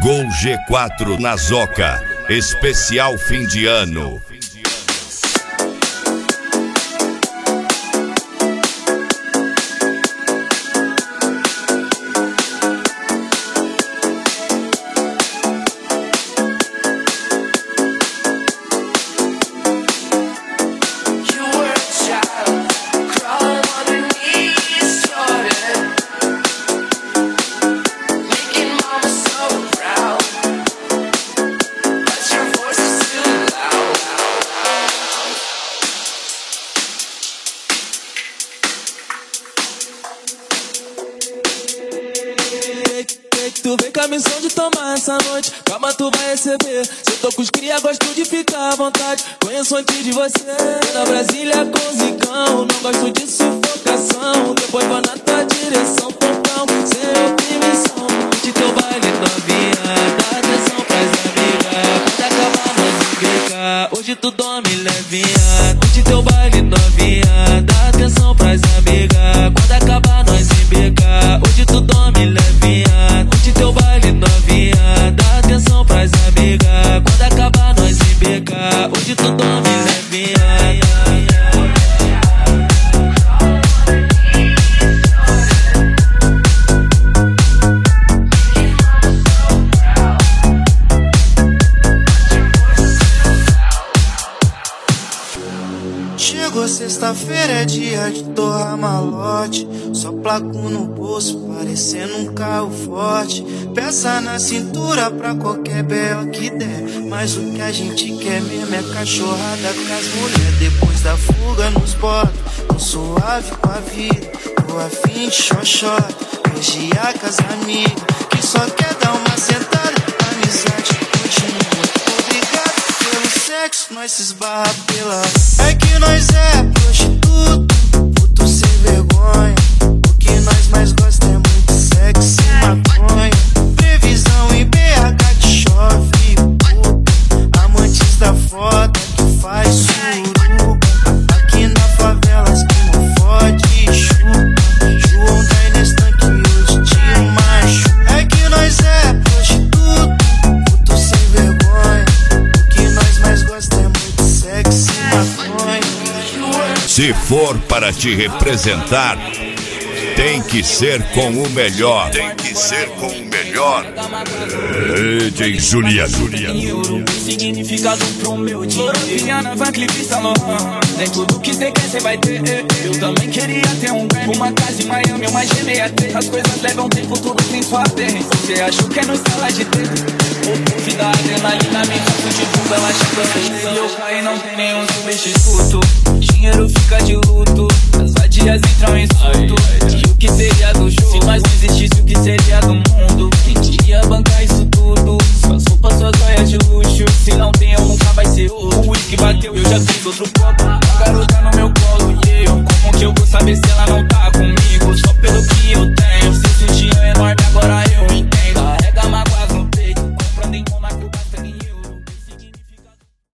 Gol G4 na Zoca, especial fim de ano. Tu vem com a missão de tomar essa noite, calma tu vai receber. Se eu tô com os cria, gosto de ficar à vontade, conheço antes de você. Na Brasília com zicão, não gosto de sufocação. Depois vou na tua direção, tontão, sem oprimição. De teu baile novinha, dá atenção pras amigas. Quando acabar nós implica, hoje tu dorme levinha. De teu baile novinha, dá atenção pras amigas. Quando acabar nós implica, hoje tu dorme levinha. De teu baile novinha, dá atenção pras amigas. Quando acabar nós embeca, hoje tu dorme levinha. Chegou sexta-feira, é dia de torrar malote. Só placo no bolso, parecendo um carro forte. Peça na cintura pra qualquer B.O. que der. Mas o que a gente quer mesmo é cachorrada com as mulheres. Depois da fuga nos bota, tão suave com a vida. Tô afim de xoxota, vigiar com as amigas. Que só quer dar uma sentada, amizade continua. Obrigado pelo sexo, nós se esbarra pela. É que nós é prostituto, puto sem vergonha. O que nós mais gosta é muito sexo e maconha. Previsão em BH que chove, puta. Amantes da foda que faz suruba. Aqui na favela as que não fode chupa. João da Inestan que hoje te machuca. É que nós é prostituto, puto sem vergonha. O que nós mais gosta é muito sexo e maconha. Se for para te representar, tem que ser com o melhor. Tem que ser com o melhor. DJ Juliano. Significado pro meu dia. Viana, Van Cleef, Saint Laurent. Nem tudo que cê quer, cê vai ter. Eu também queria ter um Grammy, uma casa em Miami, uma G63. As coisas levam tempo, tudo tem sua vez. Cê achou que é no sala de tempo? Fim da adrenalina, me faço de fuga, ela chega. Se eu cair, não tem nenhum substituto. Dinheiro fica de luto, as vadias entram em surto. E o que cê